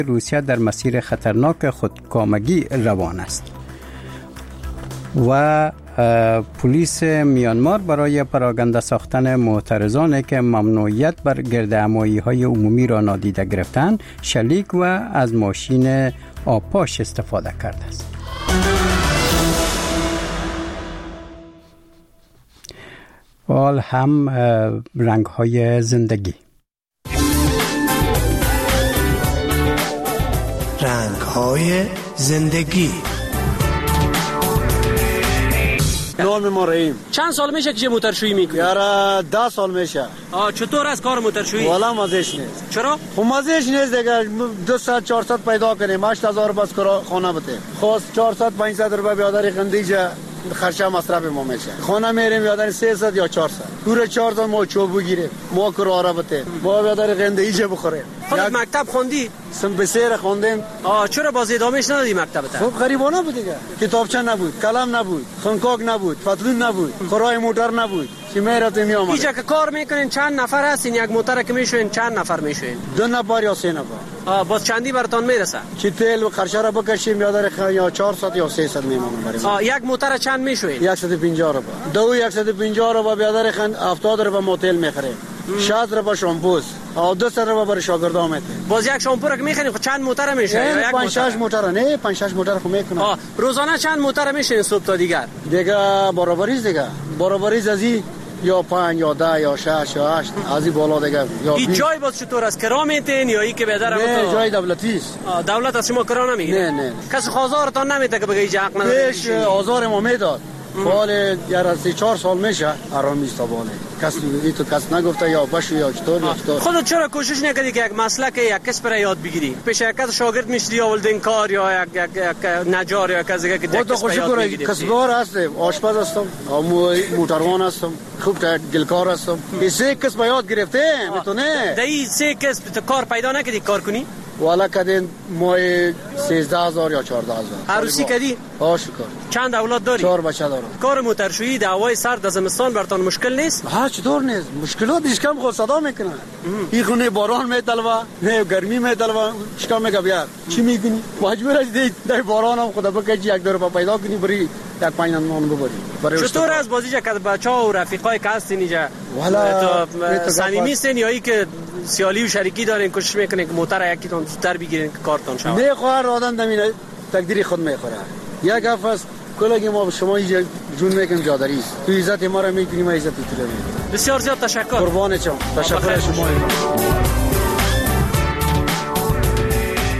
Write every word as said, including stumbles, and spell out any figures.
روسیه در مسیر خطرناک خودکامگی روان است و پلیس میانمار برای پراگنده ساختن معترضانی که ممنوعیت بر گردهمایی‌های عمومی را نادیده گرفتند شلیک و از ماشین آبپاش استفاده کرده است. حال هم رنگ‌های زندگی. رنگ‌های زندگی. نام ما رحیم. چند سال میشه که موتورشویی میکنی؟ یارا ده سال میشه. آه چطور از کار موتورشویی؟ والا مزهش نیست. چرا؟ خب مزهش نیست دیگه. دویست چهارصد پیدا کنیم هشت هزار بس خانه بده. خواست چهارصد پانصد روپیه بیاداری خندیجه خرچه مصرف ما میشه. خانه میریم بیاداری سیصد یا چهارصد. پور چهارصد ما چوب بگیریم. ما کراره بده. ما بیاداری خندیجه بخوریم. خودت مکتب خوندی؟ سم بسیر خوندیم. آه چرا باز ادامهش ندادی مکتبت؟ خب غریبانه بود دیگه. کتابچه نبود، قلم نبود، خنکاک نبود، پتلون نبود، خورای موتور نبود. چی میرفتیم میامد. اینجا که کار میکنین چند نفر هستین؟ یک موتور که میشوین چند نفر میشوین؟ دو نفر یا سه نفر. آه باز چندی براتون میرسه؟ چی تیل و خرچه را بکشیم یادار خ... یا چهارصد یا سیصد میمونن برای آه یک موتور چند میشوین؟ صد و پنجاه روپیه. دو صد و پنجاه روپیه بیادر خند هفتاد روپیه موتیل میخریم. شصت روپیه شامپوز. آ دویست روپیه برای شاگردان میده. باز یک شامپو را که میخرین خب چند موتور میشه؟ یک پنج شش موتور نه پنج شش موتور خو میکنه. آه روزانه چند موتور میشین صبح تا دیگر؟ دیگه برابریز دیگه. برابریز ازی یا پنج یا ده یا شش یا هشت ازی بالا دیگه. یا این جای باز چطور است؟ کرا میتین یا ای که بدر نه جای دولتی است. دولت از شما کرا نمیگیره؟ نه نه. کسی خازارتان نمیده که بگی حق نداره؟ پیش آزار ما میداد. حال یار سه چهار سال میشه آرامی است باله. کسی ای تو کس نگفته یا باشه یا چطور یا چطور. خودت چرا کوشش نکردی که یک مسلک یک کسب را یاد بگیری؟ پیش یک کس شاگرد میشدی یا ولدین کار یا یک یک نجار یا کسی که یک کسب یاد بگیری؟ کسبار هستم، آشپز هستم، موتروان هستم، خوب گلکار هستم. این سه کسب یاد گرفته میتونه. دایی سه کسب تو کار پیدا نکردی کار کنی؟ والا کدین مای سیزده هزار یا چهارده هزار. عروسی کردی؟ آه شکر. چند اولاد داری؟ چهار بچه دارم. کار موتورشویی در هوای سرد از زمستان براتون مشکل نیست؟ ها چطور نیست؟ مشکلات هیچ کم خود صدا میکنه. این خونه باران میدلوا، نه گرمی میدلوا، چیکار میگه بیار؟ چی میگنی؟ مجبور هستی در باران هم خدا بکشی یک دو روپیه پیدا کنی بری یک پنج نان ببری. چطور از بازی که بچه‌ها و رفیقای که هستین اینجا؟ والا صمیمی هستین یا ای که سیالی و شریکی دارین کوشش میکنین که موتور یکیتون زودتر بگیرین که کارتون شود؟ نه خواهر آدم نمینه تقدیر خود میخوره. یک هفت کلگی ما شما اینجا جون میکنیم جادری است. تو عزت ما را میکنیم عزت تو رو. بسیار زیاد تشکر. قربان شما. تشکر شما.